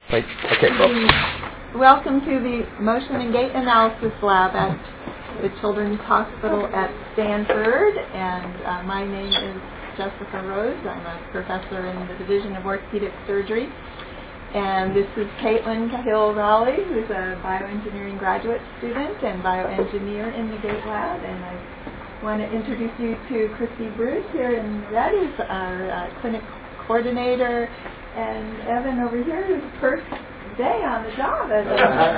Wait, okay, folks. Welcome to the Motion and Gait Analysis Lab at the Children's Hospital at Stanford, and my name is Jessica Rose. I'm a professor in the Division of Orthopedic Surgery, and this is Caitlin Cahill-Raleigh, who's a bioengineering graduate student and bioengineer in the Gait Lab, and I want to introduce you to Christy Bruce here in red, who's our clinic coordinator, and Evan over here, whose first day on the job as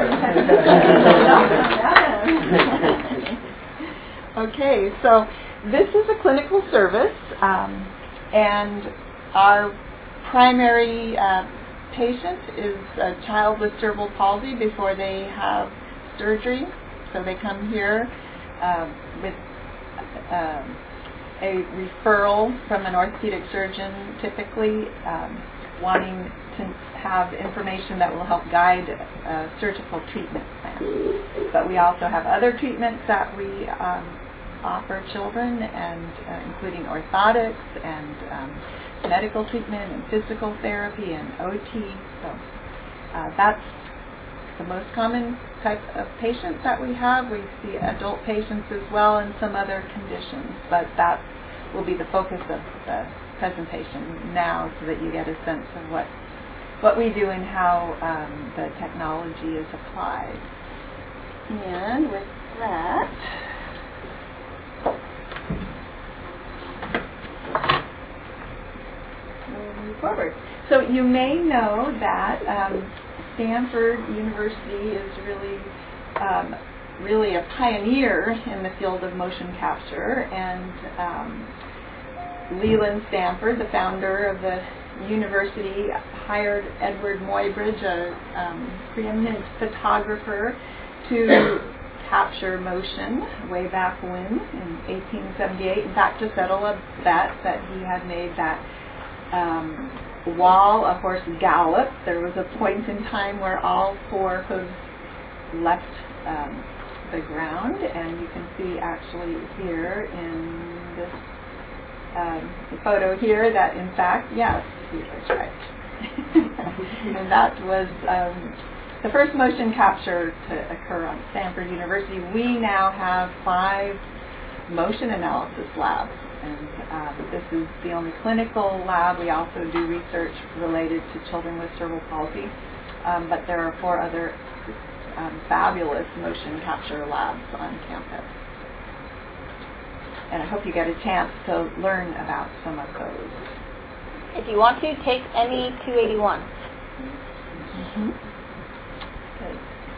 a Okay, so this is a clinical service, and our primary patient is a child with cerebral palsy before they have surgery. So they come here with a referral from an orthopedic surgeon, typically wanting to have information that will help guide a surgical treatment plan. But we also have other treatments that we offer children, and including orthotics and medical treatment and physical therapy and OT. So that's the most common type of patients that we have. We see adult patients as well and some other conditions, but that will be the focus of the presentation now, so that you get a sense of what we do and how the technology is applied. And with that, we'll move forward. So you may know that Stanford University is really a pioneer in the field of motion capture, and Leland Stanford, the founder of the university, hired Edward Muybridge, a preeminent photographer, to capture motion way back when, in 1878. In fact, to settle a bet that he had made that while a horse galloped, there was a point in time where all four hooves left the ground, and you can see actually here in this photo here that in fact, yes, he was right. And that was the first motion capture to occur on Stanford University. We now have 5 motion analysis labs, and this is the only clinical lab. We also do research related to children with cerebral palsy, but there are 4 other fabulous motion capture labs on campus. And I hope you get a chance to learn about some of those. If you want to, take any 281. Mm-hmm. Good.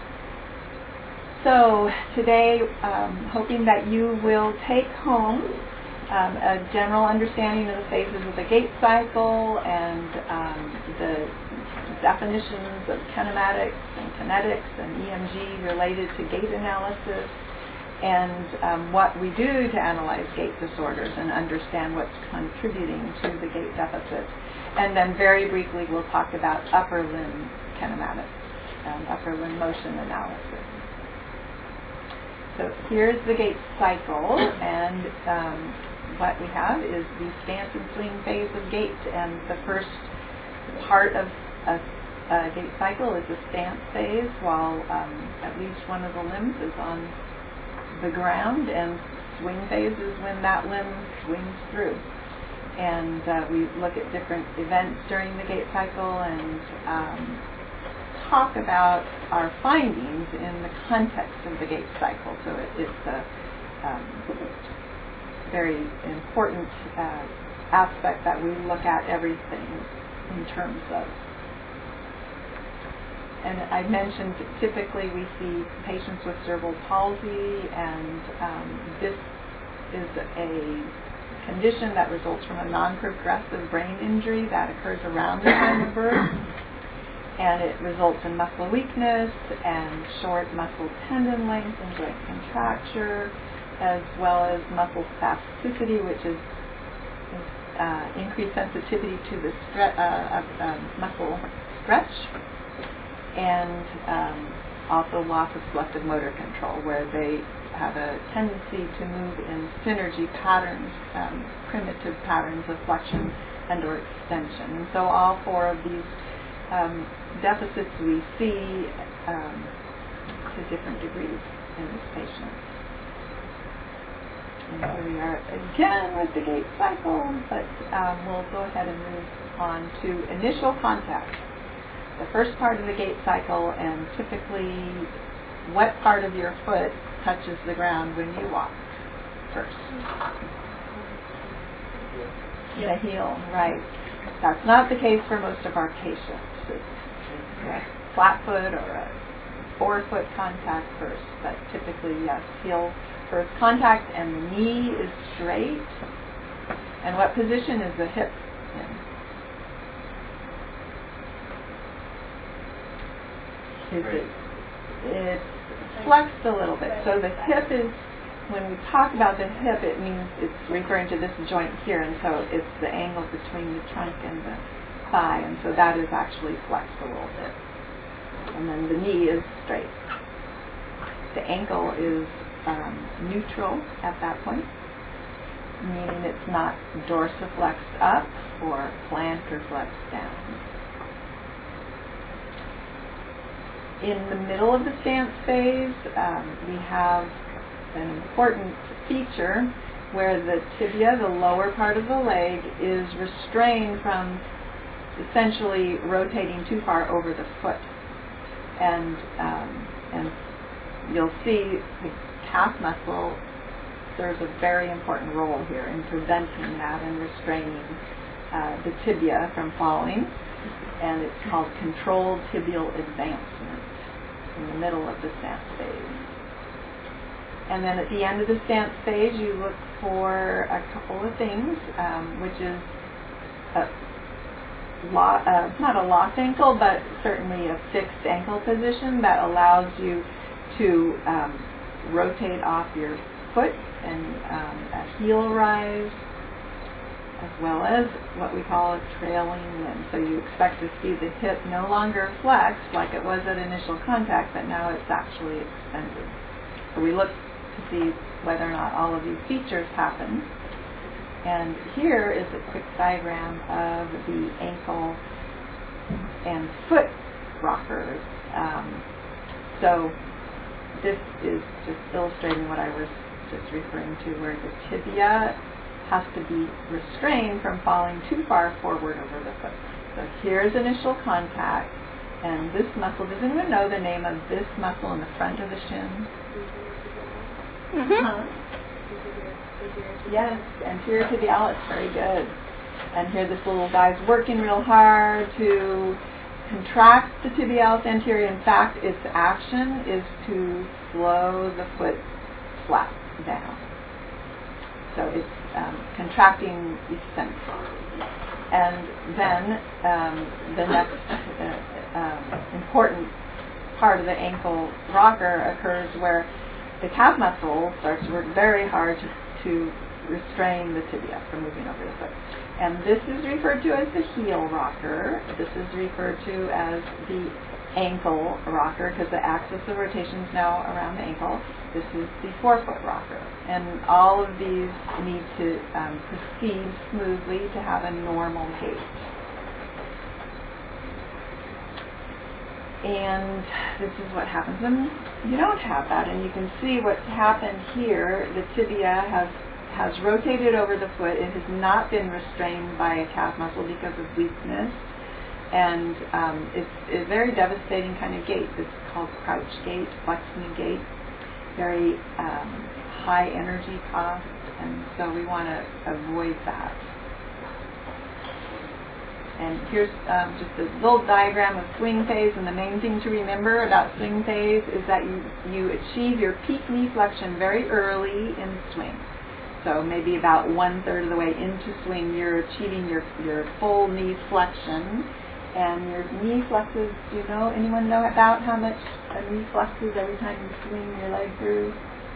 So today, hoping that you will take home a general understanding of the phases of the gait cycle and the definitions of kinematics and kinetics and EMG related to gait analysis, and what we do to analyze gait disorders and understand what's contributing to the gait deficit. And then very briefly we'll talk about upper limb kinematics and upper limb motion analysis. So here's the gait cycle, and what we have is the stance and swing phase of gait, and the first part of a gait cycle is the stance phase, while at least one of the limbs is on the ground, and swing phase is when that limb swings through. And we look at different events during the gait cycle and talk about our findings in the context of the gait cycle. So it's a very important aspect that we look at everything in terms of. And I mentioned typically we see patients with cerebral palsy, and this is a condition that results from a non-progressive brain injury that occurs around the time of birth, and it results in muscle weakness and short muscle tendon length and joint contracture, as well as muscle spasticity, which is increased sensitivity to the muscle stretch, and also loss of selective motor control, where they have a tendency to move in synergy patterns, primitive patterns of flexion and or extension. And so all 4 of these deficits we see to different degrees in this patient. And here we are again with the gait cycle, but we'll go ahead and move on to initial contact. The first part of the gait cycle, and typically what part of your foot touches the ground when you walk first? The heel, right. That's not the case for most of our patients. It's a flat foot or a forefoot contact first, but typically, yes, heel first contact, and the knee is straight. And what position is the hip in? It's flexed a little bit. So the hip is, when we talk about the hip, it means it's referring to this joint here, and so it's the angle between the trunk and the thigh, and so that is actually flexed a little bit. And then the knee is straight. The ankle is neutral at that point, meaning it's not dorsiflexed up or plantar flexed down. In the middle of the stance phase, we have an important feature where the tibia, the lower part of the leg, is restrained from essentially rotating too far over the foot. And you'll see the calf muscle serves a very important role here in preventing that and restraining the tibia from falling. And it's called controlled tibial advancement in the middle of the stance phase. And then at the end of the stance phase, you look for a couple of things, which is not a locked ankle, but certainly a fixed ankle position that allows you to rotate off your foot and a heel rise, as well as what we call a trailing limb. So you expect to see the hip no longer flexed like it was at initial contact, but now it's actually extended. So we look to see whether or not all of these features happen. And here is a quick diagram of the ankle and foot rockers. So this is just illustrating what I was just referring to, where the tibia has to be restrained from falling too far forward over the foot. So here's initial contact, and this muscle, does anyone know the name of this muscle in the front of the shin? Mm-hmm. Yes, anterior tibialis, very good. And here this little guy's working real hard to contract the tibialis anterior. In fact, its action is to slow the foot flat down. So it's contracting eccentrically. And then the next important part of the ankle rocker occurs where the calf muscle starts to work very hard to restrain the tibia from moving over the foot. And this is referred to as the heel rocker. This is referred to as the ankle rocker because the axis of rotation is now around the ankle. This is the forefoot rocker. And all of these need to proceed smoothly to have a normal gait. And this is what happens when you don't have that. And you can see what's happened here. The tibia has rotated over the foot. It has not been restrained by a calf muscle because of weakness. And it's a very devastating kind of gait. This is called crouch gait, flex knee gait. Very high energy cost, and so we want to avoid that. And here's just a little diagram of swing phase, and the main thing to remember about swing phase is that you achieve your peak knee flexion very early in swing. So maybe about 1/3 of the way into swing, you're achieving your full knee flexion. And your knee flexes, do you know, anyone know about how much a knee flexes every time you swing your leg through?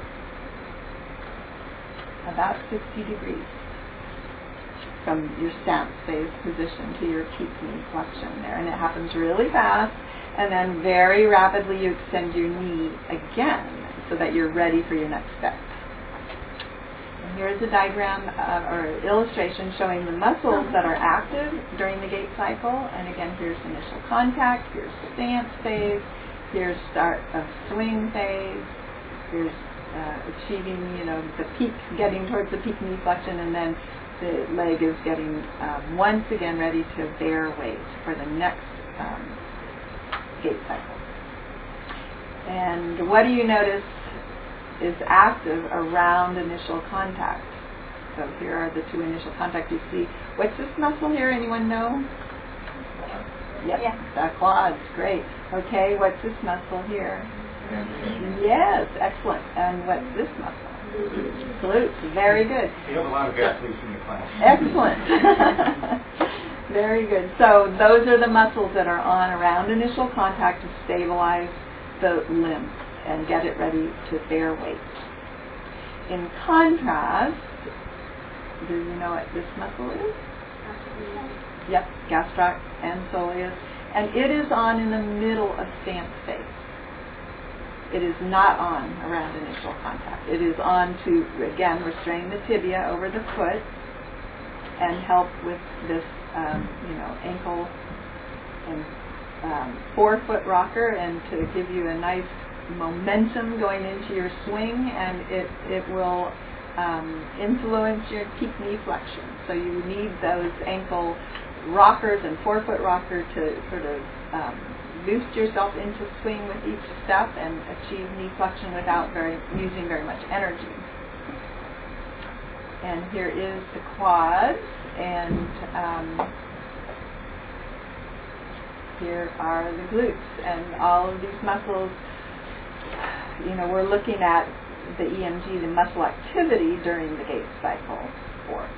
About 60 degrees from your stance phase position to your peak knee flexion there. And it happens really fast, and then very rapidly you extend your knee again so that you're ready for your next step. here's a diagram or illustration showing the muscles that are active during the gait cycle. And again, here's initial contact, here's stance phase, here's start of swing phase, here's achieving, the peak, getting towards the peak knee flexion, and then the leg is getting once again ready to bear weight for the next gait cycle. And what do you notice is active around initial contact? So here are the two initial contacts. You see, what's this muscle here? Anyone know? Yep, Yeah. the quads. Great. Okay, what's this muscle here? Yes, excellent. And what's this muscle? Glutes. Very good. You have a lot of athletes in your class. Excellent. Very good. So those are the muscles that are on around initial contact to stabilize the limb and get it ready to bear weight. In contrast, do you know what this muscle is? Yep, gastroc and soleus. And it is on in the middle of stance phase. It is not on around initial contact. It is on to, again, restrain the tibia over the foot and help with this, ankle and forefoot rocker, and to give you a nice momentum going into your swing, and it will influence your peak knee flexion. So you need those ankle rockers and forefoot rocker to sort of boost yourself into swing with each step and achieve knee flexion without using very much energy. And here is the quads, and here are the glutes, and all of these muscles. We're looking at the EMG, the muscle activity during the gait cycle 4.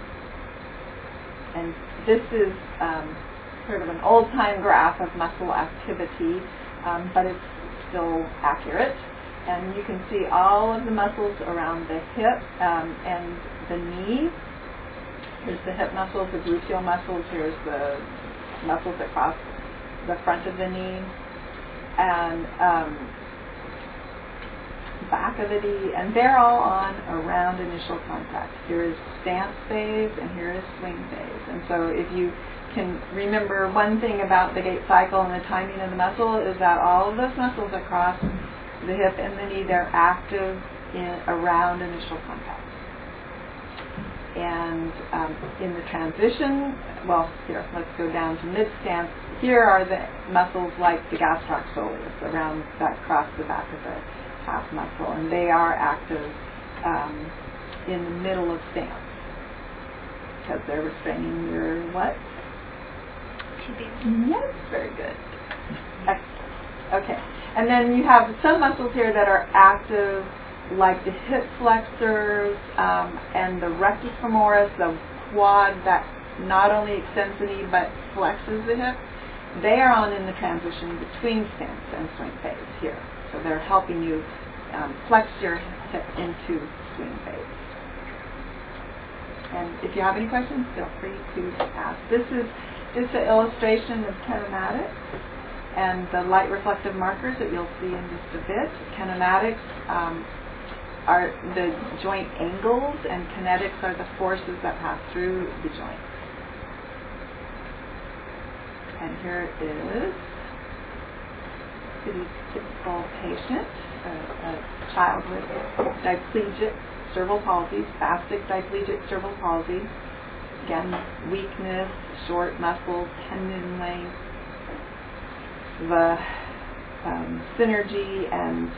And this is sort of an old-time graph of muscle activity, but it's still accurate. And you can see all of the muscles around the hip and the knee. Here's the hip muscles, the gluteal muscles. Here's the muscles that cross the front of the knee. And back of the knee, and they're all on around initial contact. Here is stance phase, and here is swing phase. And so if you can remember one thing about the gait cycle and the timing of the muscle is that all of those muscles across the hip and the knee, they're active around initial contact. And in the transition, here, let's go down to mid-stance. Here are the muscles like the gastroc soleus around that cross the back of the calf muscle, and they are active in the middle of stance because they're restraining your what? Yes, very good. Excellent. Okay, and then you have some muscles here that are active, like the hip flexors and the rectus femoris, the quad that not only extends the knee but flexes the hip. They are on in the transition between stance and swing phase here. So they're helping you flex your hip into swing phase. And if you have any questions, feel free to ask. This is just an illustration of kinematics and the light reflective markers that you'll see in just a bit. Kinematics are the joint angles, and kinetics are the forces that pass through the joint. And here is a pretty typical patient, a child with diplegic cerebral palsy, spastic diplegic cerebral palsy. Again, weakness, short muscles, tendon length, the synergy and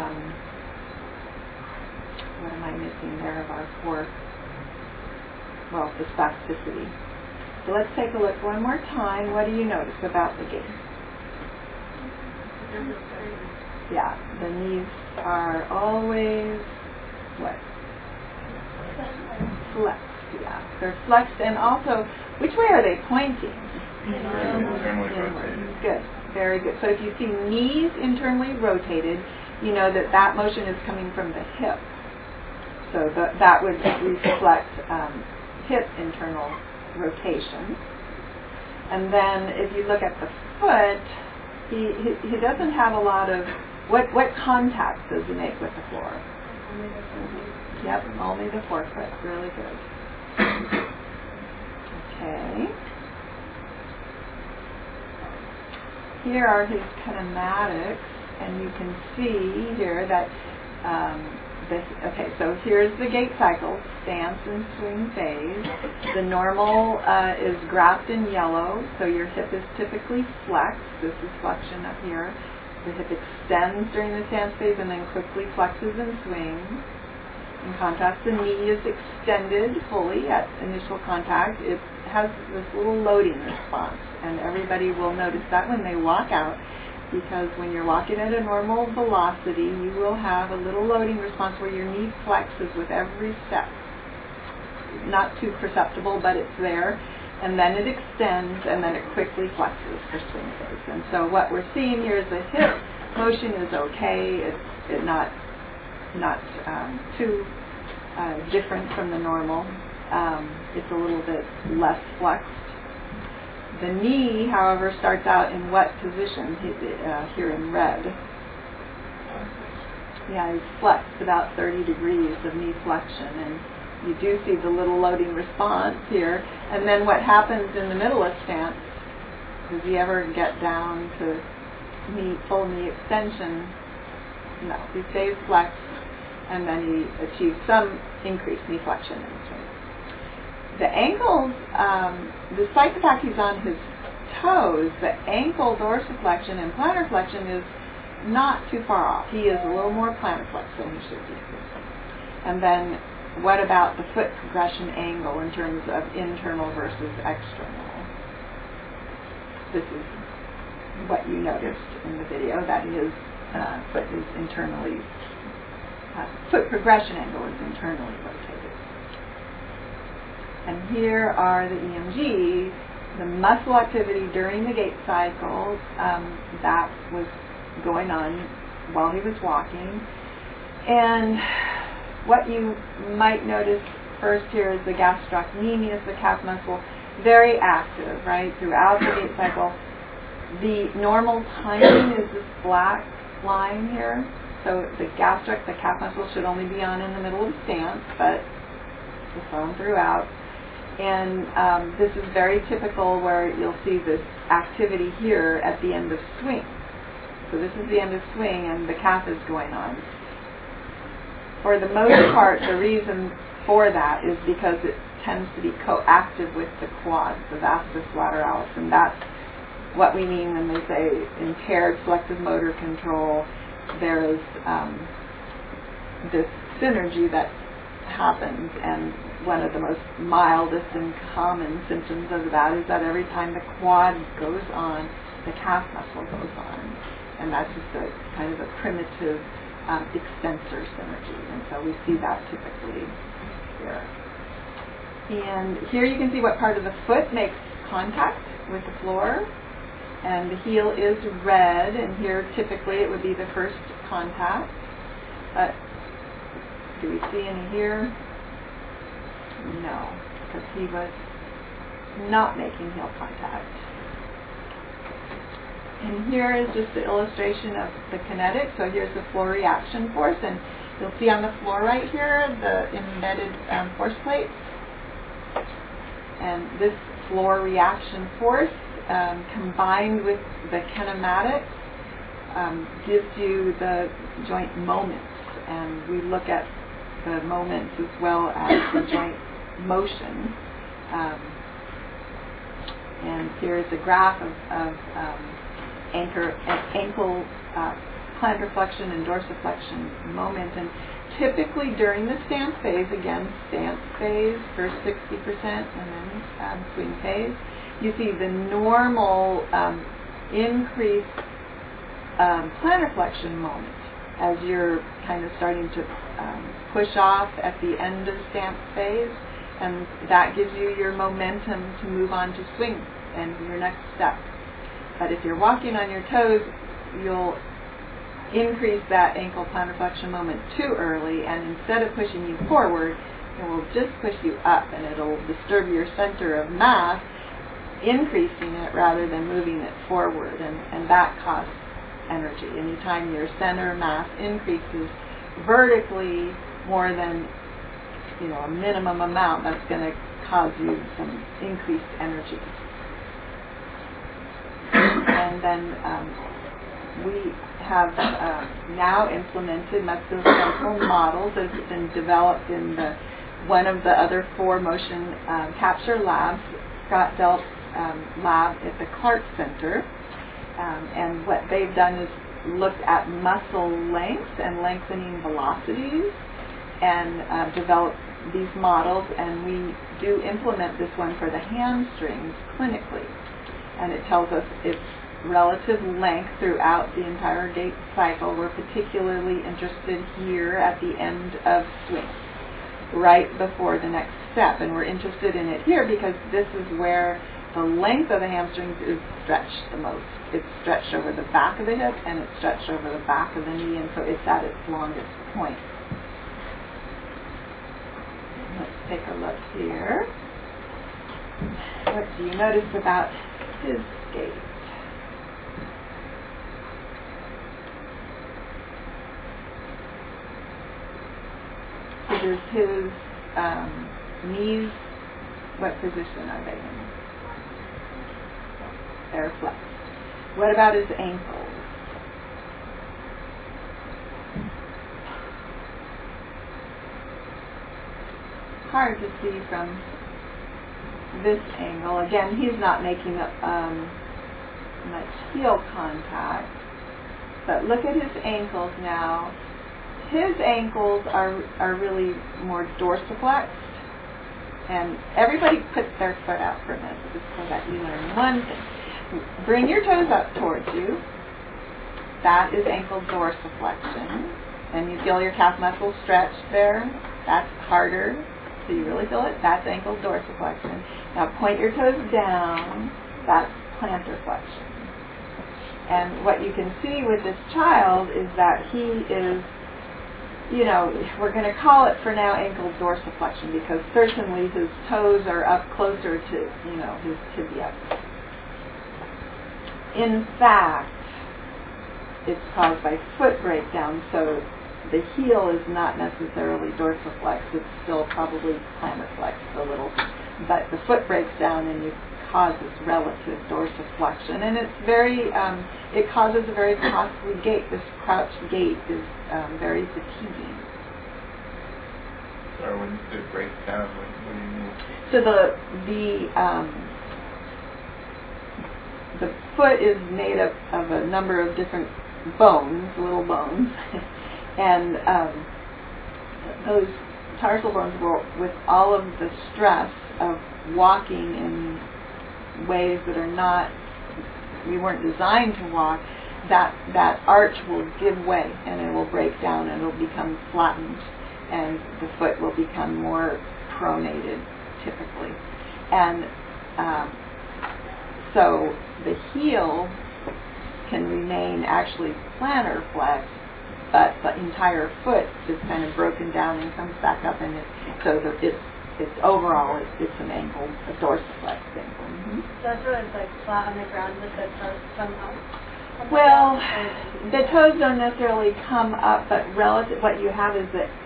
what am I missing there of our 4? The spasticity. So let's take a look one more time. What do you notice about the gait? Yeah, the knees are always what? Flexed. Yeah, they're flexed, and also, which way are they pointing? Internally rotated. Good, very good. So if you see knees internally rotated, you know that motion is coming from the hip. So that would reflect hip internal rotation. And then if you look at the foot, he doesn't have a lot of, what contact does he make with the floor? Yep, only the forefoot. Really good. Okay. Here are his kinematics, and you can see here that so here's the gait cycle, stance and swing phase. The normal is graphed in yellow, so your hip is typically flexed. This is flexion up here. The hip extends during the stance phase and then quickly flexes and swings. In contrast, the knee is extended fully at initial contact. It has this little loading response, and everybody will notice that when they walk out, because when you're walking at a normal velocity, you will have a little loading response where your knee flexes with every step. Not too perceptible, but it's there. And then it extends, and then it quickly flexes for swing phase. And so what we're seeing here is the hip motion is okay. It's not too different from the normal. It's a little bit less flexed. The knee, however, starts out in what position? Here in red. Yeah, it's flexed about 30 degrees of knee flexion, and you do see the little loading response here. And then what happens in the middle of stance? Does he ever get down to full knee extension? No, he stays flexed, and then he achieves some increased knee flexion in swing. The ankles, despite the fact he's on his toes, the ankle dorsiflexion and plantar flexion is not too far off. He is a little more plantar flexed than he should be. And then what about the foot progression angle in terms of internal versus external? This is what you noticed in the video, that his foot is internally, foot progression angle is internally rotated. And here are the EMGs, the muscle activity during the gait cycle that was going on while he was walking. And what you might notice first here is the gastrocnemius, the calf muscle, very active, right, throughout the gait cycle. The normal timing is this black line here. So the gastroc, the calf muscle, should only be on in the middle of stance, but it's on throughout. And this is very typical where you'll see this activity here at the end of swing. So this is the end of swing and the calf is going on. For the most part, the reason for that is because it tends to be coactive with the quads, the vastus lateralis, and that's what we mean when they say impaired selective motor control. There is this synergy that happens, and one of the most mildest and common symptoms of that is that every time the quad goes on, the calf muscle goes on, and that's just a kind of a primitive extensor synergy, and so we see that typically here. And here you can see what part of the foot makes contact with the floor, and the heel is red, and here typically it would be the first contact. But do we see any here? No, because he was not making heel contact. And here is just the illustration of the kinetic. So here's the floor reaction force, and you'll see on the floor right here the embedded force plates. And this floor reaction force combined with the kinematics gives you the joint moments. And we look at the moments as well as the joint motion. And here is a graph of ankle plantar flexion and dorsiflexion moment. And typically during the stance phase, again, stance phase, first 60% and then swing phase, you see the normal increased plantar flexion moment as you're kind of starting to push off at the end of stance phase, and that gives you your momentum to move on to swing and your next step. But if you're walking on your toes, you'll increase that ankle plantar flexion moment too early, and instead of pushing you forward, it will just push you up, and it'll disturb your center of mass, increasing it rather than moving it forward, and that costs energy. Anytime your center of mass increases vertically, more than, a minimum amount, that's going to cause you some increased energy. And then we have now implemented musculoskeletal models that have been developed in one of the other 4 motion capture labs, Scott Delp's lab at the Clark Center. And what they've done is looked at muscle length and lengthening velocities and developed these models, and we do implement this one for the hamstrings clinically. And it tells us its relative length throughout the entire gait cycle. We're particularly interested here at the end of swing, right before the next step. And we're interested in it here because this is where the length of the hamstrings is stretched the most. It's stretched over the back of the hip and it's stretched over the back of the knee, and so it's at its longest point. Let's take a look here. What do you notice about his gait? So does his knees, what position are they in? They're flexed. What about his ankles? Hard to see from this angle. Again, he's not making much heel contact. But look at his ankles now. His ankles are really more dorsiflexed. And everybody puts their foot out for a minute, just so that you learn one thing. Bring your toes up towards you. That is ankle dorsiflexion. And you feel your calf muscles stretched there. That's harder. So you really feel it. That's ankle dorsiflexion. Now point your toes down. That's plantar flexion. And what you can see with this child is that he is, we're going to call it for now ankle dorsiflexion because certainly his toes are up closer to, his tibia. In fact, it's caused by foot breakdown, so the heel is not necessarily dorsiflexed. It's still probably plantar flexed a little. But the foot breaks down and you cause this relative dorsiflexion. And it's very, it causes a very costly gait. This crouched gait is very fatiguing. Sorry, when it breaks down, what do you mean? So the foot is made up of a number of different bones, little bones, and those tarsal bones will, with all of the stress of walking in ways that are not, we weren't designed to walk, that arch will give way and it will break down and it will become flattened and the foot will become more pronated typically. And so the heel can remain actually plantar flexed, but the entire foot is kind of broken down and comes back up, and it's overall it's an ankle, a dorsiflexed ankle. Mm-hmm. So that's where it's like flat on the ground with the toes come up? Well, the toes don't necessarily come up, but relative, what you have is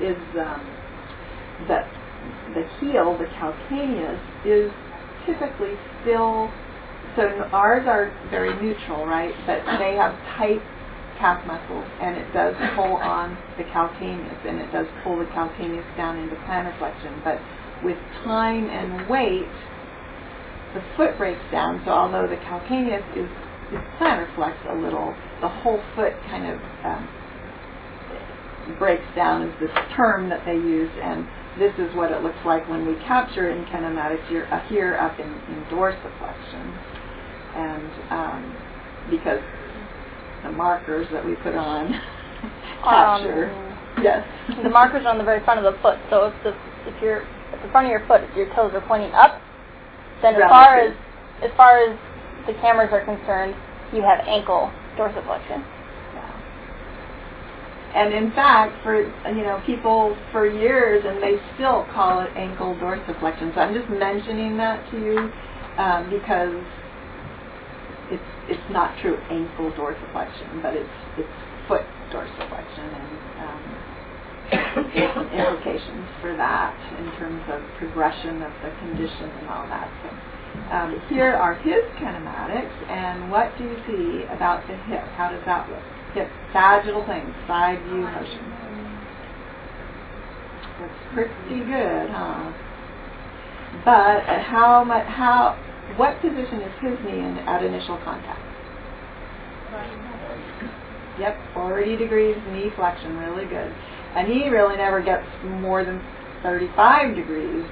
that the heel, the calcaneus, is typically still, so ours are very neutral, right? But they have tight calf muscles, and it does pull on the calcaneus, and it does pull the calcaneus down into plantar flexion. But with time and weight, the foot breaks down, so although the calcaneus is plantar flexed a little, the whole foot kind of breaks down is this term that they use, and this is what it looks like when we capture it in kinematics here up in dorsiflexion. And because the markers that we put on capture. Yes. The markers are on the very front of the foot. So if you're at the front of your foot, your toes are pointing up, then as far as the cameras are concerned, you have ankle dorsiflexion. Yeah. And in fact, for people for years, and they still call it ankle dorsiflexion. So I'm just mentioning that to you because it's not true ankle dorsiflexion, but it's foot dorsiflexion. And there's some implications for that in terms of progression of the condition and all that. So here are his kinematics, and what do you see about the hip? How does that look? Hip sagittal plane, side view motion. Looks pretty good, huh? But what position is his knee in at initial contact? Yep, 40 degrees knee flexion, really good. And he really never gets more than 35 degrees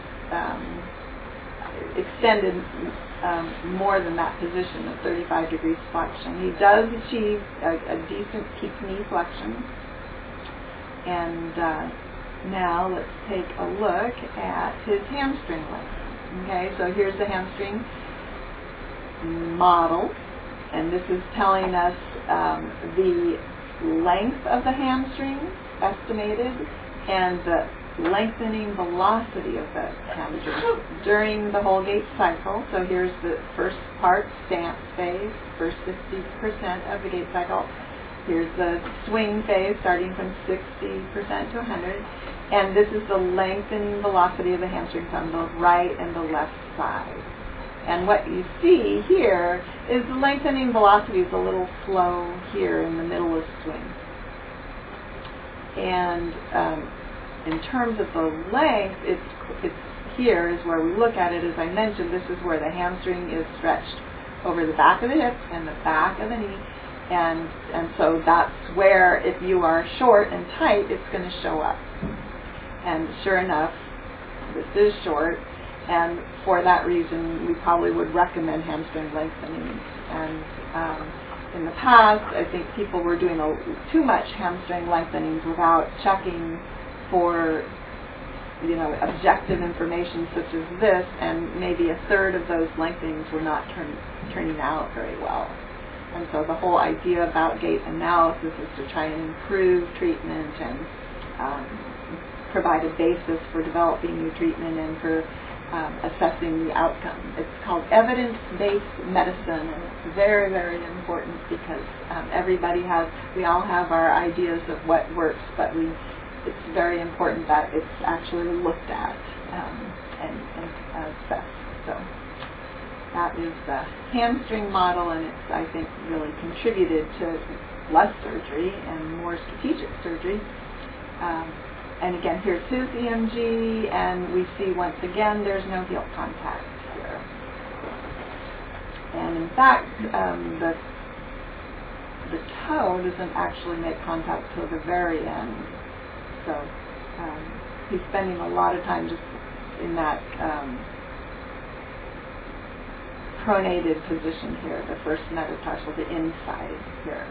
extended more than that position of 35 degrees flexion. He does achieve a decent peak knee flexion. And now let's take a look at his hamstring length. Okay, so here's the hamstring model, and this is telling us the length of the hamstring estimated and the lengthening velocity of the hamstring during the whole gait cycle. So here's the first part, stance phase, first 50% of the gait cycle. Here's the swing phase starting from 60% to 100. And this is the lengthening velocity of the hamstrings on the right and the left side. And what you see here is the lengthening velocity is a little slow here in the middle of swing. And in terms of the length, it's here is where we look at it. As I mentioned, this is where the hamstring is stretched over the back of the hip and the back of the knee. And so that's where, if you are short and tight, it's going to show up. And sure enough, this is short, and for that reason, we probably would recommend hamstring lengthening. And in the past, I think people were doing too much hamstring lengthenings without checking for, objective information such as this, and maybe a third of those lengthenings were not turning out very well. And so the whole idea about gait analysis is to try and improve treatment and provide a basis for developing new treatment and for assessing the outcome. It's called evidence-based medicine, and it's very, very important because we all have our ideas of what works, but it's very important that it's actually looked at and assessed. So that is the hamstring model, and it's, I think, really contributed to less surgery and more strategic surgery. And again, here's his EMG, and we see once again there's no heel contact here. And in fact, the toe doesn't actually make contact till the very end. So he's spending a lot of time just in that pronated position here, the first metatarsal, the inside here.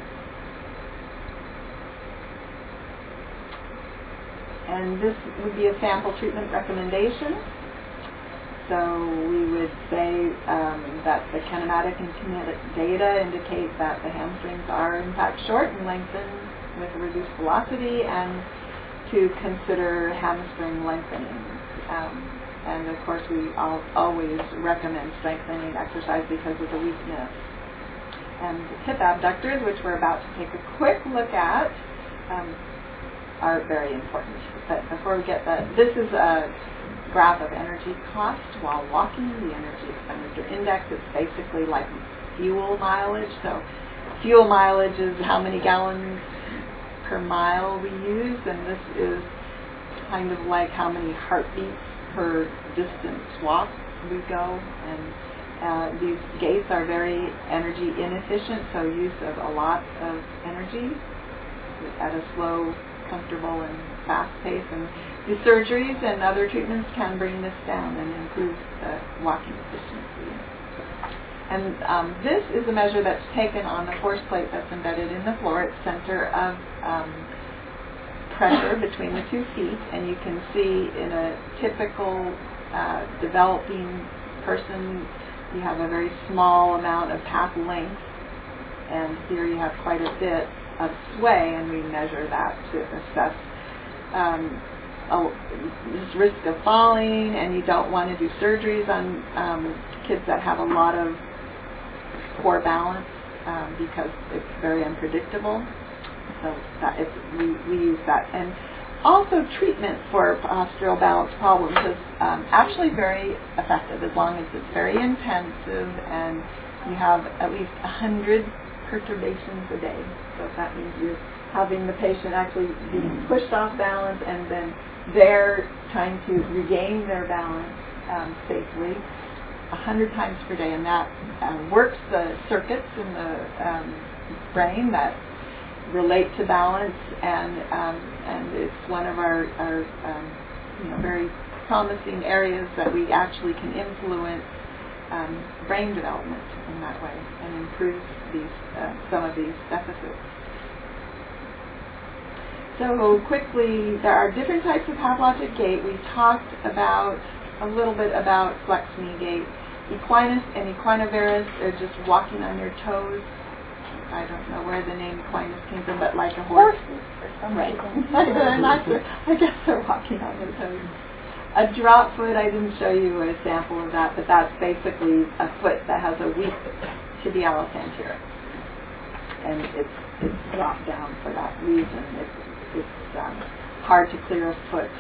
And this would be a sample treatment recommendation. So we would say that the kinematic and kinetic data indicate that the hamstrings are in fact short and lengthened with a reduced velocity, and to consider hamstring lengthening. And of course we always recommend strengthening exercise because of the weakness. And hip abductors, which we're about to take a quick look at, are very important. But before we get that, this is a graph of energy cost while walking, the energy expenditure index. It's basically like fuel mileage. So fuel mileage is how many gallons per mile we use, and this is kind of like how many heartbeats per distance walk we go. And these gaits are very energy inefficient, so use of a lot of energy at a slow, comfortable, and fast pace. And the surgeries and other treatments can bring this down and improve the walking efficiency. And this is a measure that's taken on the force plate that's embedded in the floor. It's center of pressure between the 2 feet, and you can see in a typical developing person, you have a very small amount of path length, and here you have quite a bit of sway, and we measure that to assess this risk of falling, and you don't want to do surgeries on kids that have a lot of poor balance because it's very unpredictable. So that we use that. And also treatment for postural balance problems is actually very effective as long as it's very intensive and you have at least 100 perturbations a day. So that means you're having the patient actually being pushed off balance and then they're trying to regain their balance safely 100 times per day, and that works the circuits in the brain that relate to balance, and it's one of our very promising areas that we actually can influence brain development in that way and improve some of these deficits. So quickly, there are different types of pathologic gait. We talked a little bit about flex knee gait. Equinus and equinovarus are just walking on your toes. I don't know where the name equinus came from, but like a horse. Horses for some Right. reason. I'm not sure. I guess they're walking on their toes. A drop foot, I didn't show you a sample of that, but that's basically a foot that has a weak tibialis anterior. And it's dropped down for that reason. It's hard to clear a foot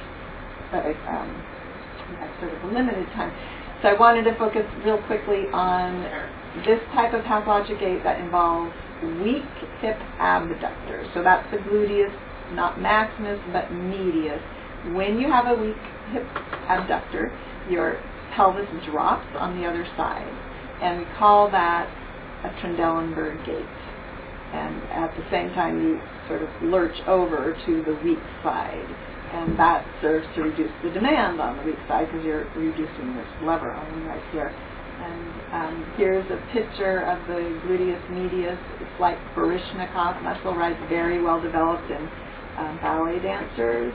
at sort of a limited time. So I wanted to focus real quickly on this type of pathologic gait that involves weak hip abductor. So that's the gluteus, not maximus, but medius. When you have a weak hip abductor, your pelvis drops on the other side. And we call that a Trendelenburg gait. And at the same time, you sort of lurch over to the weak side. And that serves to reduce the demand on the weak side because you're reducing this lever arm right here. And here's a picture of the gluteus medius. It's like Baryshnikov muscle, right? Very well developed in ballet dancers.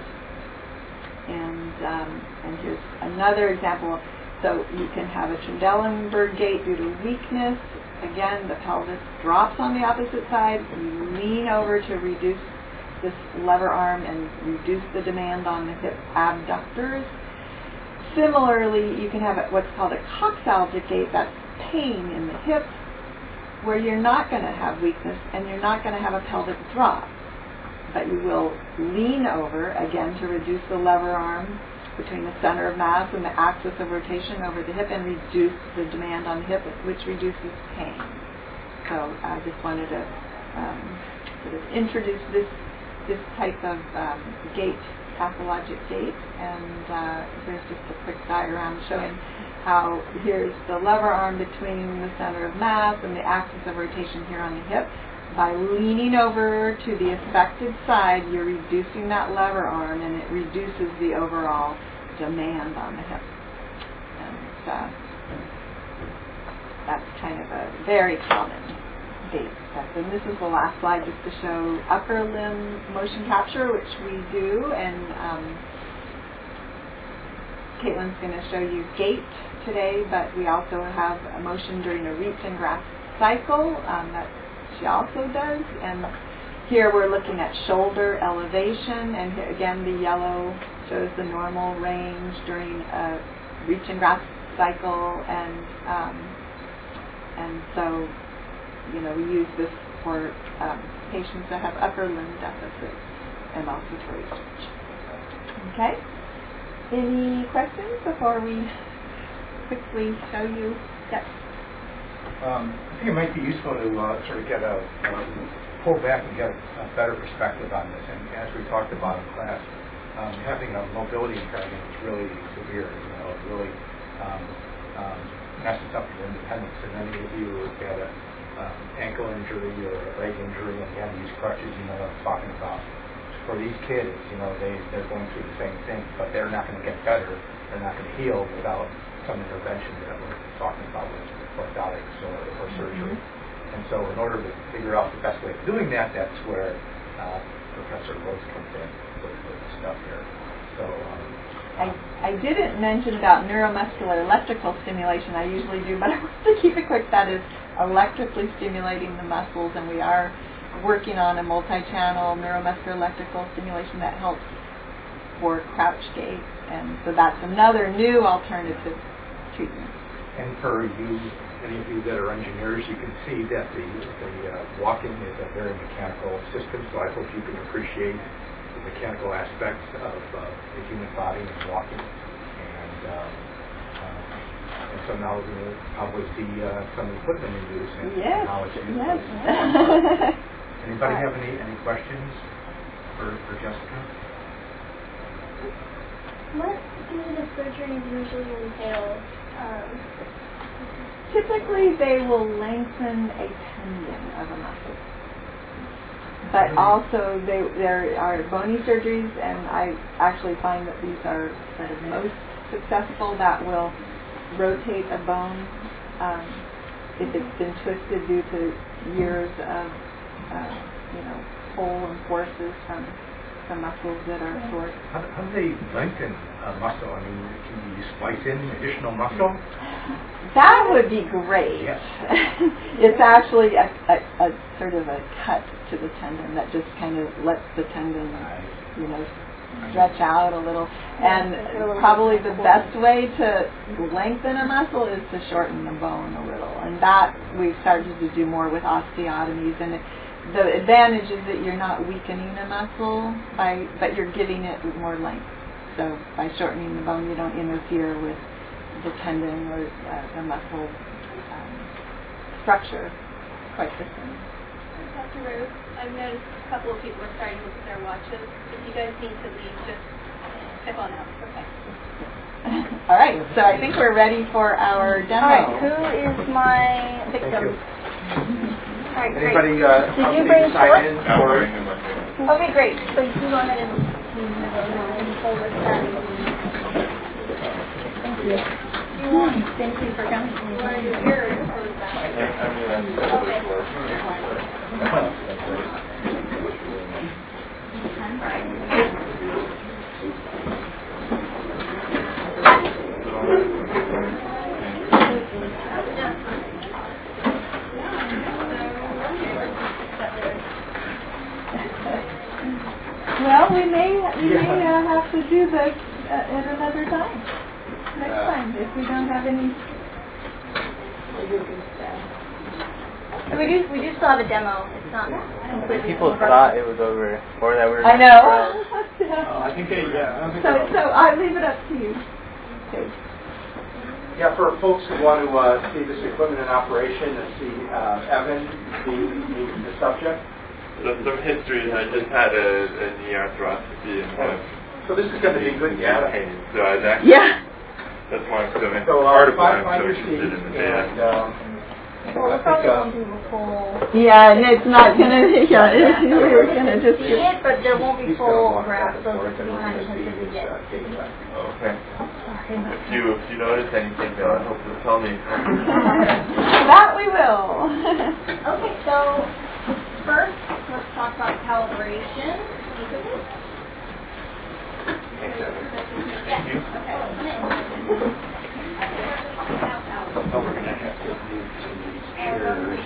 And here's another example. So you can have a Trendelenburg gait due to weakness. Again, the pelvis drops on the opposite side. You lean over to reduce this lever arm and reduce the demand on the hip abductors. Similarly, you can have what's called a coxalgic gait. That's pain in the hips, where you're not going to have weakness and you're not going to have a pelvic drop. But you will lean over, again, to reduce the lever arm between the center of mass and the axis of rotation over the hip and reduce the demand on the hip, which reduces pain. So I just wanted to sort of introduce this type of gait, pathologic gait, and here's just a quick diagram showing how here's the lever arm between the center of mass and the axis of rotation here on the hip. By leaning over to the affected side, you're reducing that lever arm, and it reduces the overall demand on the hip. And that's kind of a very common gait. And this is the last slide just to show upper limb motion capture, which we do. And Caitlin's going to show you gait today, but we also have a motion during a reach and grasp cycle that she also does. And here we're looking at shoulder elevation, and here, again, the yellow shows the normal range during a reach and grasp cycle, and so we use this for patients that have upper limb deficits and also for research. Okay? Any questions before we quickly show you? Yes. I think it might be useful to sort of get pull back and get a better perspective on this. And as we talked about in class, having a mobility impairment is really severe. It really messes up your independence. And many of you who had an ankle injury or a leg injury and you had to use crutches, you know what I'm talking about. For these kids, they're going through the same thing, but they're not going to get better. They're not going to heal without some intervention that we're talking about with orthotics or surgery. And so in order to figure out the best way of doing that, that's where Professor Rose comes in with the stuff here. So I didn't mention about neuromuscular electrical stimulation. I usually do, but I want to keep it quick. That is electrically stimulating the muscles, and we are working on a multi-channel neuromuscular electrical stimulation that helps for crouch gait. And so that's another new alternative treatment. And for you, any of you that are engineers, you can see that the walking is a very mechanical system, so I hope you can appreciate mechanical aspects of the human body and walking. And so now we'll probably see some equipment in use and how it's used. Yes. Anybody have any questions for Jessica? What do the surgeries usually entail? Typically, they will lengthen a tendon of a muscle. But also, there are bony surgeries, and I actually find that these are sort of most successful, that will rotate a bone if it's been twisted due to years of pull and forces from muscles that are short. How do they lengthen a muscle? I mean, can you splice in additional muscle? That would be great. Yes. It's actually a sort of a cut to the tendon that just kind of lets the tendon, stretch out a little. And probably the best way to lengthen a muscle is to shorten the bone a little. And that we've started to do more with osteotomies. And the advantage is that you're not weakening a muscle, but you're giving it more length. So by shortening the bone, you don't interfere with the tendon or the muscle structure quite the same. Dr. Rose, I've noticed a couple of people are starting to look at their watches. If you guys need to leave, just step on out. Okay. All right, so I think we're ready for our demo. All right, who is my victim? Thank you. All right, great. Anybody Did you bring sign in? I'm Or bringing my thing. Okay, great. So you can go ahead and hold this back. Thank you. Thank you for coming. Are you here? I'm Well, we may have to do this at another time. Next time, if we don't have any. So we do still have a demo. It's not completely. People thought it was over, or that we were. I know. I think they, So I leave it up to you. Okay. Yeah, for folks who want to see this equipment in operation and see Evan, the subject. So some history, I just had a knee arthroscopy and So this is going to be good data. pain. So I actually, that's why I'm so part of why I'm so interested in the data. Well, we probably won't do the full. Yeah, and it's not gonna. Yeah, we're gonna just. See it, but there won't be full graph. So it's behind intensive again. Okay. If you notice anything, though, I hope you'll tell me. That we will. Okay, so first, let's talk about calibration. Thank you. So we're going to have to move to these chairs.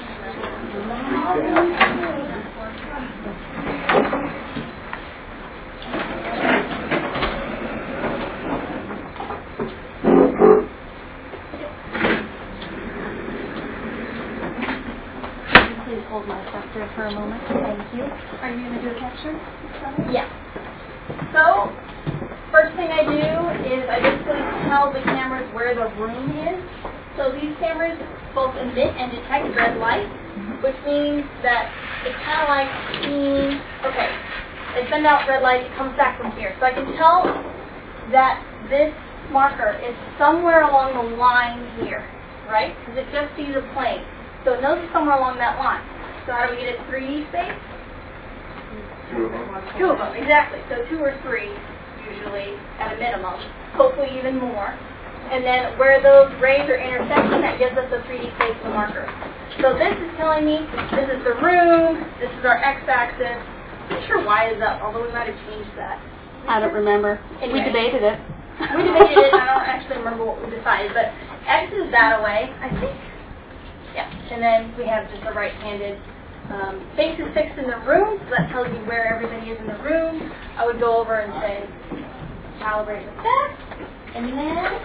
Please hold my scepter for a moment. Thank you. Are you going to do a capture? Yeah. So, first thing I do is I basically tell the cameras where the room is. So these cameras both emit and detect red light, which means that it's kind of like seeing, okay, they send out red light, it comes back from here. So I can tell that this marker is somewhere along the line here, right? Because it just sees a plane. So it knows it's somewhere along that line. So how do we get it 3D space? 2 of them. 2 of them, exactly. So 2 or 3, usually, at a minimum. Hopefully even more. And then where those rays are intersecting, that gives us a 3D space of the marker. So this is telling me this is the room, this is our x-axis. I'm not sure y is up, although we might have changed that. I don't remember. Anyway. We debated it. We debated it, I don't actually remember what we decided, but x is that away, I think. Yeah, and then we have just a right-handed face is fixed in the room, so that tells you where everybody is in the room. I would go over and say, calibrate with that, and then,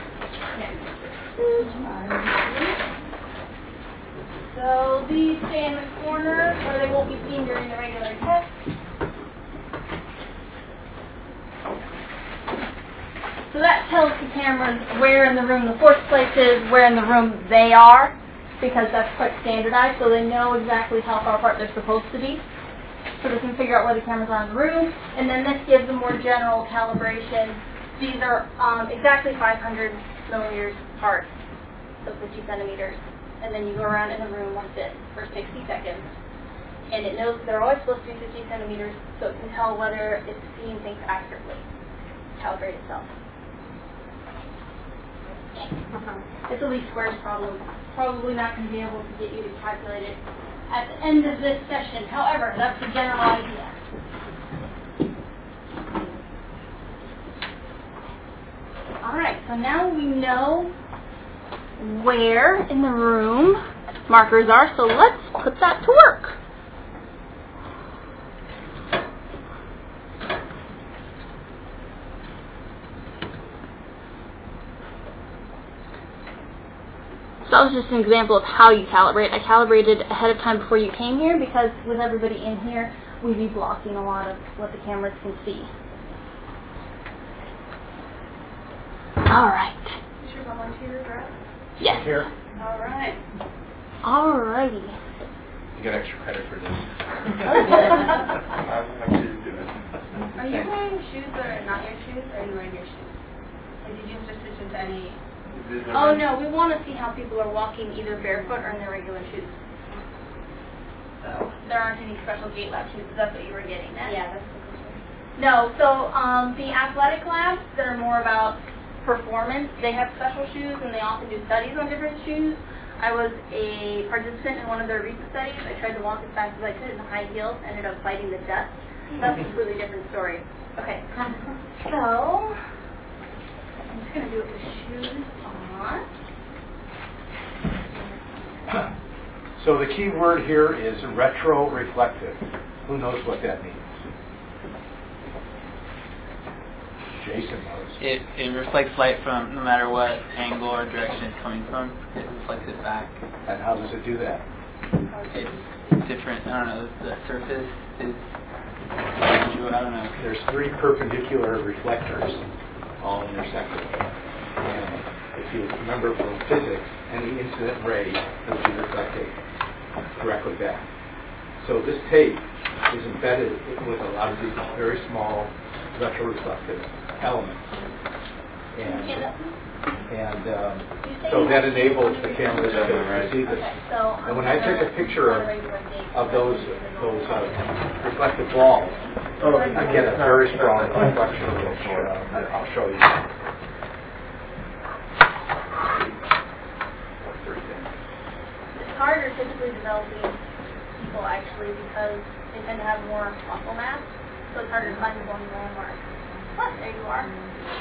so these stay in the corner where they won't be seen during the regular test. So that tells the cameras where in the room the force plate is, where in the room they are, because that's quite standardized, so they know exactly how far apart they're supposed to be. So they can figure out where the cameras are in the room, and then this gives a more general calibration. These are exactly 500 millimeters apart, so 50 centimeters. And then you go around in the room like this for 60 seconds. And it knows they're always supposed to be 50 centimeters, so it can tell whether it's seeing things accurately. Calibrate itself. It's a least squares problem. Probably not going to be able to get you to calculate it at the end of this session. However, that's the general idea. Alright, so now we know where in the room markers are, so let's put that to work. So that was just an example of how you calibrate. I calibrated ahead of time before you came here because with everybody in here, we'd be blocking a lot of what the cameras can see. Alright. Is your volunteer dress? Yes. Here. Alright. Alrighty. You get extra credit for this. Are you wearing shoes that are not your shoes, or are you wearing your shoes? Like, did you just switch into any? Oh no, we want to see how people are walking either barefoot or in their regular shoes. So there aren't any special gait lab shoes. Is that what you were getting at? Yeah, that's the question. No, so the athletic labs that are more about performance, they have special shoes and they often do studies on different shoes. I was a participant in one of their recent studies. I tried to walk as fast as I could in high heels, ended up fighting the dust. That's a completely different story. Okay, so I'm just going to do it with shoes on. So the key word here is retroreflective. Who knows what that means? Jason knows. It reflects light from no matter what angle or direction it's coming from. It reflects it back. And how does it do that? It's different. I don't know. The surface is. I don't know. There's 3 perpendicular reflectors all intersecting. And if you remember from physics, any incident ray will be reflected directly back. So this tape is embedded with a lot of these very small retroreflective elements. And so that enables the cameras to see this. And when I take a picture of those reflective balls, I get a very strong reflection, which I'll show you. It's harder typically developing people actually because they tend to have more muscle mass, so it's harder to find the one landmark. But there you are.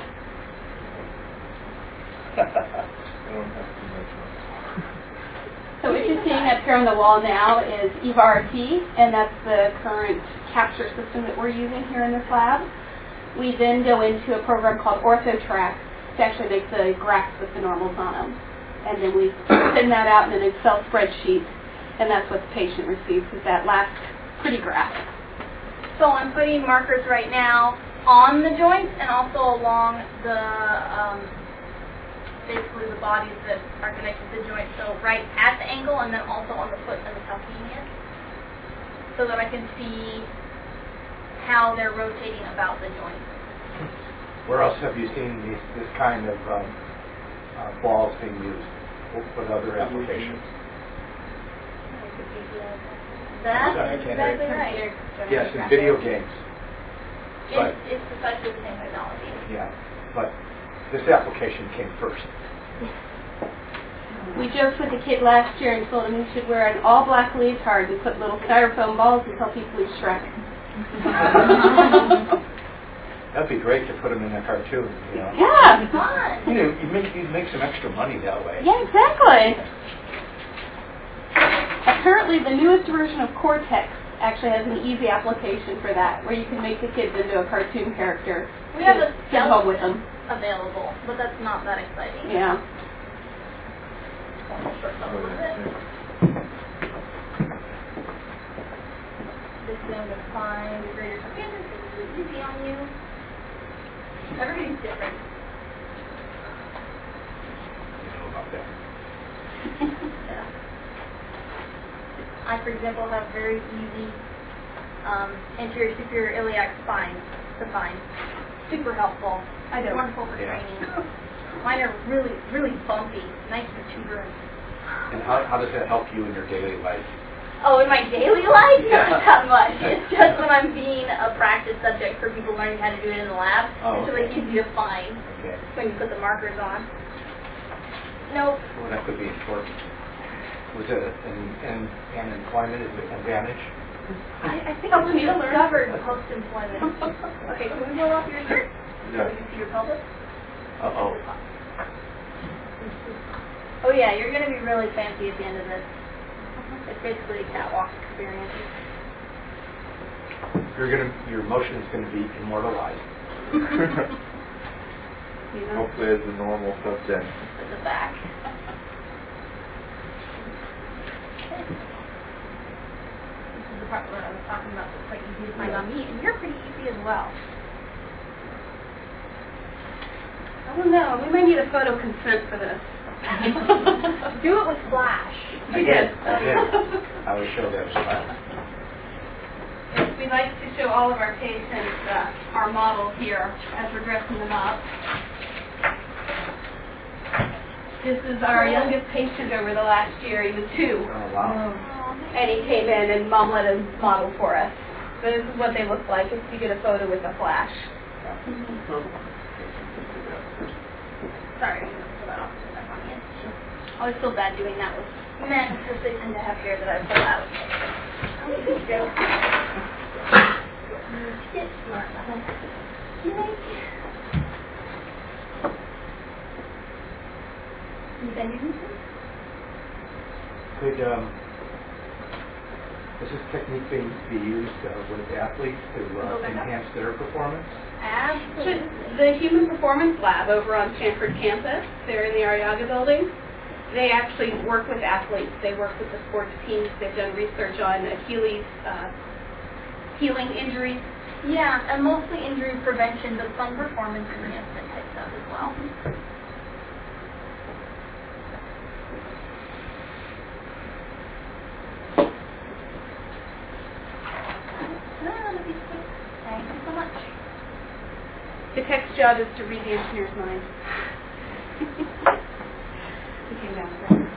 So what you're seeing up here on the wall now is EVA RT, and that's the current capture system that we're using here in this lab. We then go into a program called OrthoTrack to actually make the graphs with the normals on them. And then we send that out in an Excel spreadsheet, and that's what the patient receives, is that last pretty graph. So I'm putting markers right now on the joints and also along the basically the bodies that are connected to the joint. So right at the ankle and then also on the foot and the calcaneus, so that I can see how they're rotating about the joint. Where else have you seen this kind of balls being used? What other applications? That's exactly right. Yes, in video games. It's precisely the same technology. Yeah, but this application came first. We joked with the kid last year and told him he should wear an all-black leotard and put little styrofoam balls and tell people he's Shrek. That'd be great to put them in a cartoon, you know. Yeah. Fun. You know, you'd make some extra money that way. Yeah, exactly. Apparently the newest version of Cortex actually has an easy application for that, where you can make the kids into a cartoon character. We have a get home with them. available, but that's not that exciting. Yeah. This is going to find the greater circumference. This is easy on you. Everybody's different. for example, have very easy anterior superior iliac spines to find. Super helpful. Wonderful for training. Mine are really, really bumpy, nice protuberance. And how does that help you in your daily life? Oh, in my daily life, not that much. It's just when I'm being a practice subject for people learning how to do it in the lab. It's really easy to find when you put the markers on. Nope. Well, that could be important. Was it an employment advantage? I think it was discovered post-employment. Okay, can we blow off your shirt so we can see your pelvis? Uh-oh. Oh yeah, you're going to be really fancy at the end of this. It's basically a catwalk experience. Your motion is going to be immortalized. Hopefully it's a normal subject. At the back. This is the part where I was talking about that's quite easy to find on me, and you're pretty easy as well. I don't know, we might need a photo consent for this. Do it with flash. I did. I will show that flash. We like to show all of our patients our models here as we're dressing them up. This is our youngest patient over the last year. He was 2. Oh, wow. And he came in and Mom let him model for us. So this is what they look like if you get a photo with a flash. Sorry, I pull that off. I always feel bad doing that with men because they tend to have hair that I pull out. Good joke. Sit smart, mother. Could does this technique be used with athletes to enhance their performance? Absolutely. The Human Performance Lab over on Stanford campus, they're in the Arriaga building. They actually work with athletes. They work with the sports teams. They've done research on Achilles healing injuries. Yeah, and mostly injury prevention, but some performance enhancement type stuff as well. Thank you so much. The tech's job is to read the engineer's mind. He came down with that.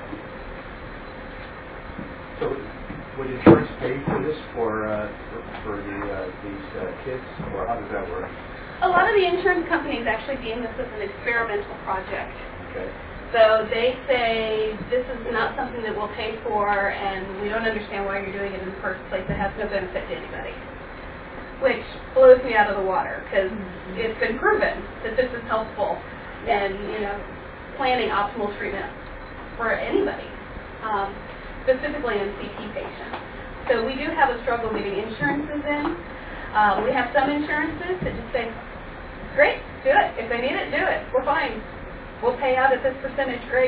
So, would insurance pay for this for these kids, or how does that work? A lot of the insurance companies actually deem this as an experimental project. Okay. So they say this is not something that we'll pay for, and we don't understand why you're doing it in the first place. It has no benefit to anybody. Which blows me out of the water, because it's been proven that this is helpful in, planning optimal treatment for anybody, specifically in CT patients. So we do have a struggle getting insurances in. We have some insurances that just say, great, do it. If they need it, do it. We're fine. We'll pay out at this percentage, great.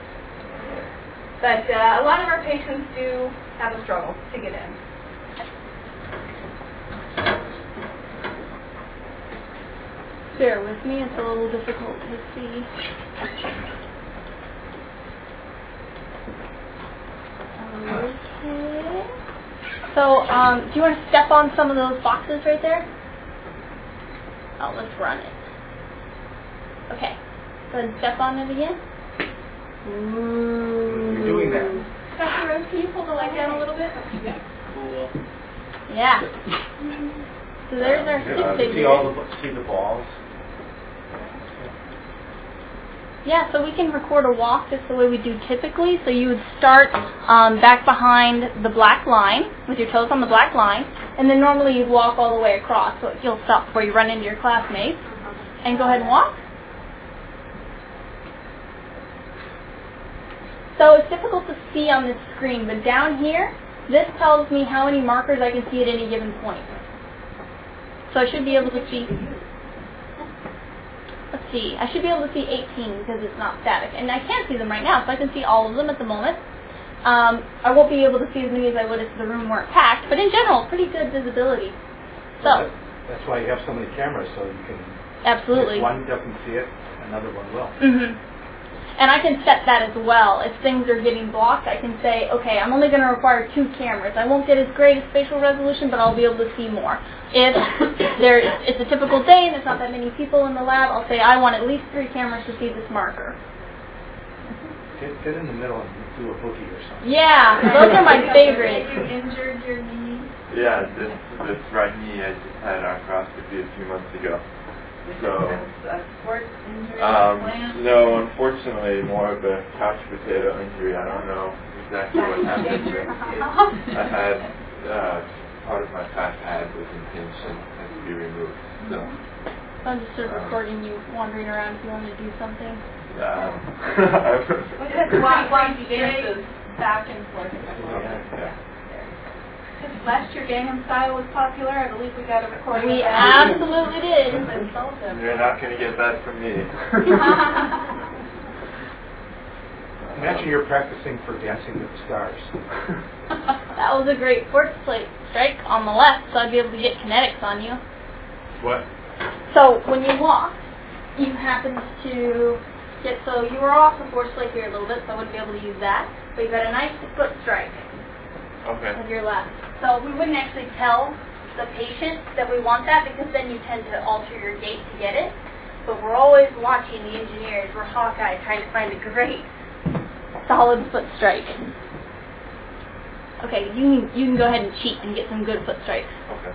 But a lot of our patients do have a struggle to get in. Bear with me, it's a little difficult to see. Okay. So, do you want to step on some of those boxes right there? Oh, let's run it. Okay. Go ahead and step on it again. Ooh. You're doing that. Dr. Rose, can you pull the leg down a little bit? Yeah. Cool. Yeah. So there's our stick figure. See the balls. Yeah, so we can record a walk just the way we do typically. So you would start back behind the black line with your toes on the black line, and then normally you'd walk all the way across. So you'll stop before you run into your classmates, and go ahead and walk. So it's difficult to see on this screen, but down here, this tells me how many markers I can see at any given point. So I should be able to see. Let's see, I should be able to see 18 because it's not static. And I can't see them right now, so I can see all of them at the moment. I won't be able to see as many as I would if the room weren't packed, but in general, pretty good visibility. So that's why you have so many cameras, so you can... Absolutely. If one doesn't see it, another one will. Mm-hmm. And I can set that as well. If things are getting blocked, I can say, okay, I'm only going to require 2 cameras. I won't get as great a spatial resolution, but I'll be able to see more. If it's a typical day and there's not that many people in the lab, I'll say I want at least 3 cameras to see this marker. Get in the middle and do a boogie or something. Yeah, those are my favorites. You injured your knee? Yeah, this right knee, I just had arthroscopy a few months ago. So, A sports injury? no, unfortunately, more of a couch potato injury. I don't know exactly what happened. I had part of my fat pad was impinged and had to be removed. So, I'm just sort of recording you wandering around if you want to do something. Watch dances back and forth. Yeah. Last year Gangnam Style was popular. I believe we got a recording We of that. absolutely did. You're not going to get that from me. Imagine you're practicing for Dancing with the Stars. That was a great force plate strike on the left, so I'd be able to get kinetics on you. What? So when you walked, you happened to get, so you were off the force plate here a little bit, so I wouldn't be able to use that, but you got a nice foot strike Okay. with your left. So we wouldn't actually tell the patient that we want that, because then you tend to alter your gait to get it. But we're always watching the engineers. We're Hawkeye trying to find a great solid foot strike. Okay, you can go ahead and cheat and get some good foot strikes. Okay.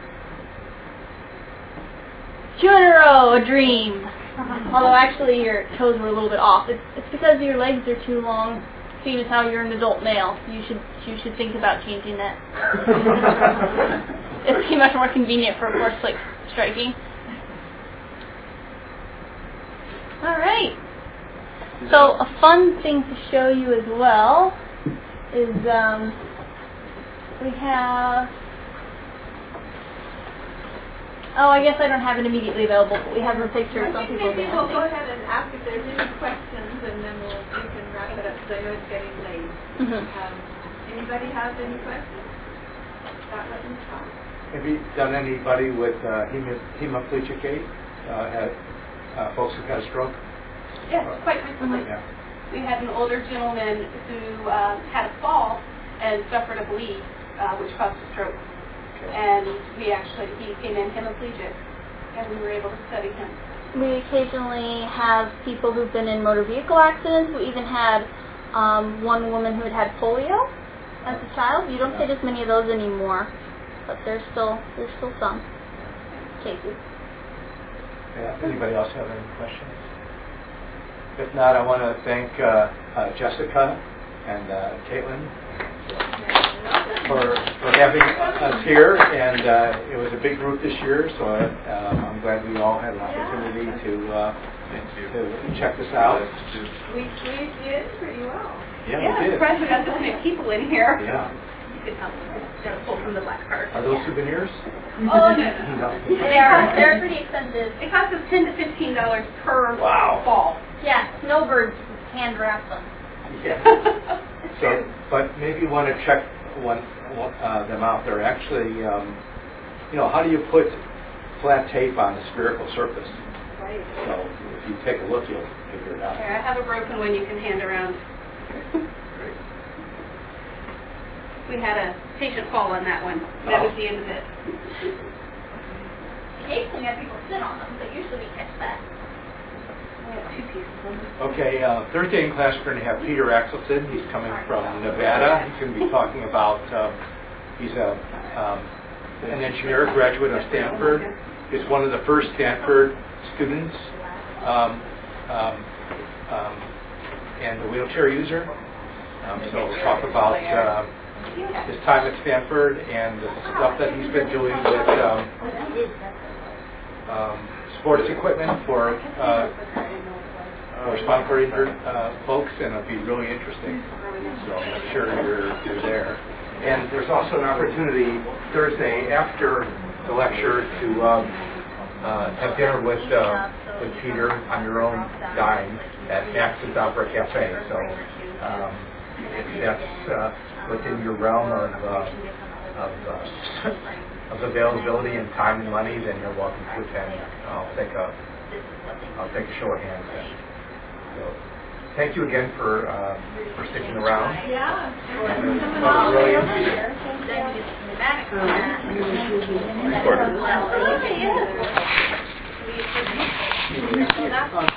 2 in a row, a dream. Although actually your toes were a little bit off. It's because your legs are too long. Seeing as how you're an adult male, you should think about changing that. It's too much more convenient for force plate striking. All right. So a fun thing to show you as well is we have. Oh, I guess I don't have it immediately available, but we have a picture of some people. Maybe we'll go ahead and ask if there's any questions, and then you can wrap it up because I know it's getting late. Anybody have any questions? Stop letting me talk. Have you done anybody with hemiplegic gait? Folks who've had a stroke? Yes, quite recently. Yeah. We had an older gentleman who had a fall and suffered a bleed, which caused a stroke. And he came in hemiplegic, and we were able to study him. We occasionally have people who've been in motor vehicle accidents. We even had one woman who had polio as a child. You don't get as many of those anymore, but there's still some cases. Yeah. Anybody else have any questions? If not, I want to thank Jessica and Caitlin for having us here, and it was a big group this year, so I'm glad we all had an opportunity to check this out. We squeezed you in pretty well. Yeah, I'm we did. surprised we got this many people in here. Yeah. You can help us pull from the black card. Are those souvenirs? Oh, no. No. They're pretty expensive. It costs us $10 to $15 per Wow. fall. Yeah, snowbirds hand wrap them. Yeah. So, but maybe you want to check them out. They're actually, how do you put flat tape on a spherical surface? Right. So if you take a look, you'll figure it out. Here, I have a broken one you can hand around. We had a patient fall on that one. That was the end of it. Occasionally we have people sit on them, but usually we catch that. We have 2 pieces of them. Okay, Thursday in class we're going to have Peter Axelson. He's coming from Nevada. He's going to be talking about, he's an engineer, graduate of Stanford. He's one of the first Stanford students and a wheelchair user. So we'll talk about his time at Stanford and the stuff that he's been doing with sports equipment for spinal cord injured folks, and it'll be really interesting. So I'm sure you're there. And there's also an opportunity Thursday after the lecture to have dinner with Peter on your own dime at Max's Opera Cafe. So if that's within your realm of availability and time and money, then you're welcome to attend. I'll take a show of hands then. So thank you again for sticking around. Yeah. Really Well, yes.